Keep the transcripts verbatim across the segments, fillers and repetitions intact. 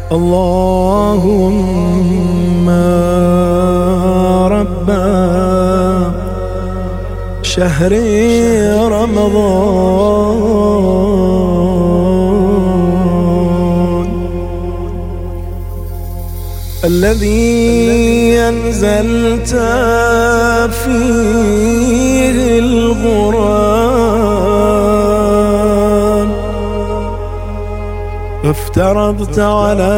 اللهم رب شهر رمضان الذي أنزلت فيه القرآن افترضت على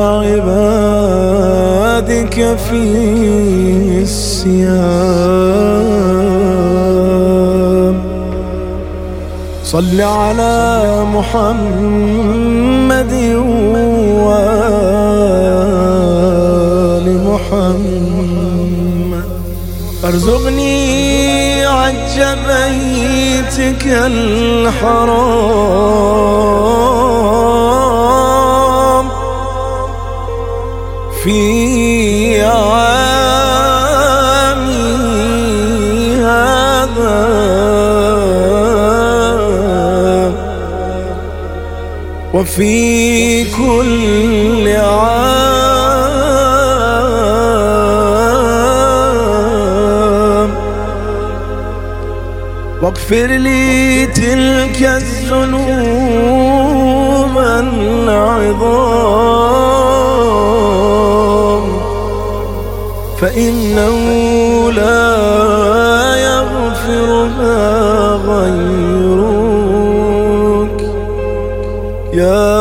عبادك فيه الصيام صل على محمد وآل محمد ارزقني عج بيتك الحرام في عامي هذا وفي كل عام واغفر لي تلك الذنوب العظام فإنه لا يغفرها غيرك يا